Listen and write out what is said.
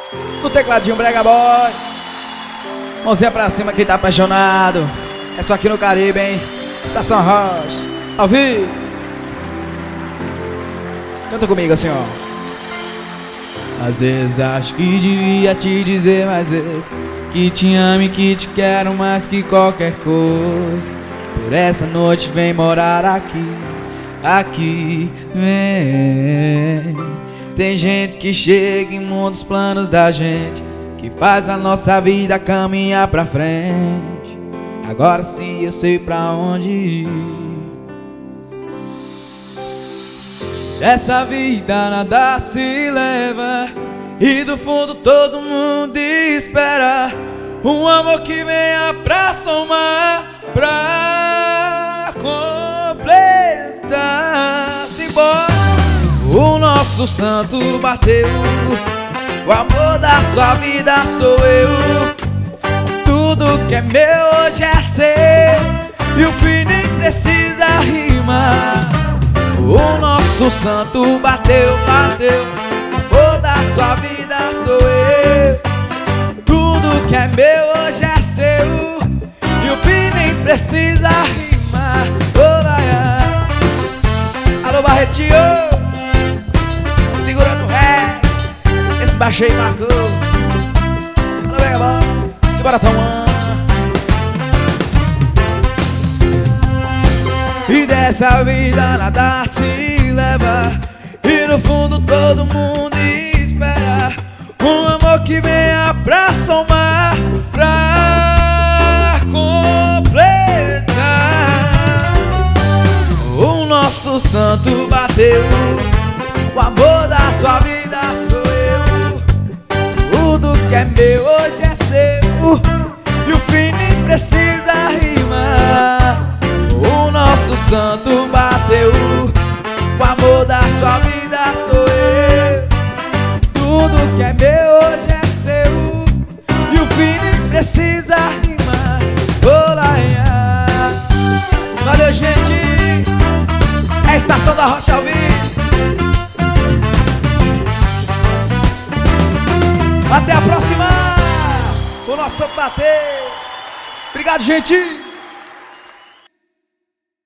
No tecladinho Brega Boy. Mãozinha pra cima quem tá apaixonado. É só aqui no Caribe, hein? Estação Rocha, ao vivo. Canta comigo assim, ó. Às vezes acho que devia te dizer mais vezes que te amo e que te quero mais que qualquer coisa. Por essa noite vem morar aqui, aqui, vem. Tem gente que chega em muitos planos da gente, que faz a nossa vida caminhar pra frente. Agora sim eu sei pra onde ir. Dessa vida nada se leva, e do fundo todo mundo espera um amor que venha pra somar, pra completar. Simbora! O nosso santo bateu, o amor da sua vida sou eu. Tudo que é meu hoje é seu, e o fim nem precisa rimar. O nosso santo bateu, bateu, o amor da sua vida sou eu. Tudo que é meu hoje é seu, e o fim nem precisa rimar. Oh, alô Barretinho, segurando o ré, esse baixo aí marcou. Alô Brega Boy, simbora Tauan. E dessa vida nada se leva, e no fundo todo mundo espera um amor que venha pra somar, pra completar. O nosso santo bateu, o amor da sua vida sou eu. Tudo que é meu hoje é seu, e o fim nem precisa rimar. O nosso santo bateu, o amor da sua vida sou eu. Tudo que é meu hoje é seu, e o fim nem precisa rimar. Olá, valeu, gente. É a Estação da Rocha ao vivo. Até a próxima. O nosso santo bater. Obrigado, gente.